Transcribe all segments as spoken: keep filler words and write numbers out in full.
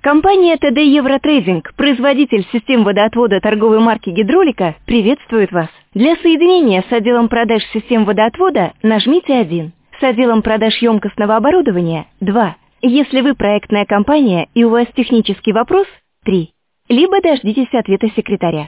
Компания тэ дэ Евротрейдинг, производитель систем водоотвода торговой марки «Гидролика», приветствует вас. Для соединения с отделом продаж систем водоотвода нажмите один. С отделом продаж емкостного оборудования – два. Если вы проектная компания и у вас технический вопрос – три. Либо дождитесь ответа секретаря.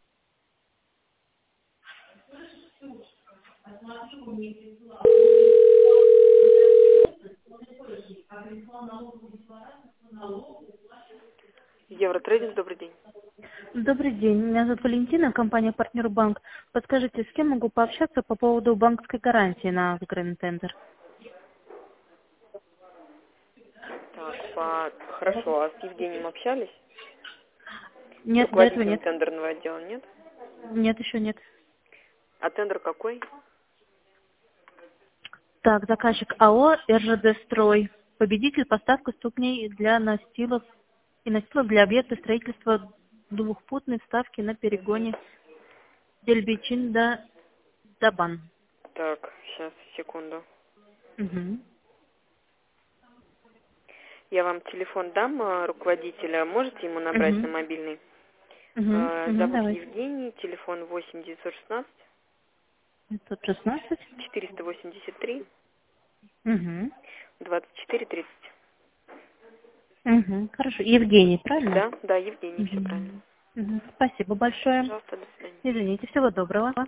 Евротрейдинг, добрый день. Добрый день, меня зовут Валентина, компания «Партнер Банк». Подскажите, с кем могу пообщаться по поводу банковской гарантии на выигранный тендер? Так, по... хорошо, а с Евгением общались? Нет, до этого Руководителем нет. тендерного отдела нет? Нет, еще нет. А тендер какой? Так, заказчик АО эр жэ дэ «Строй». Победитель поставка ступней для настилов и настилов для объекта строительства двухпутной вставки на перегоне Дельбичин-Дабан. Так, сейчас, секунду. Угу. Я вам телефон дам э, руководителя, можете ему набрать Угу. на мобильный? Угу. Э, Угу. Зовут Давайте. Евгений, телефон восемь девятьсот шестнадцать пятьсот шестнадцать. четыреста восемьдесят три Угу. двадцать четыре тридцать. Угу. Хорошо. Евгений, правильно? Да, да, Евгений, все Угу. правильно. Угу. Спасибо большое. Пожалуйста, до свидания. Извините, всего доброго.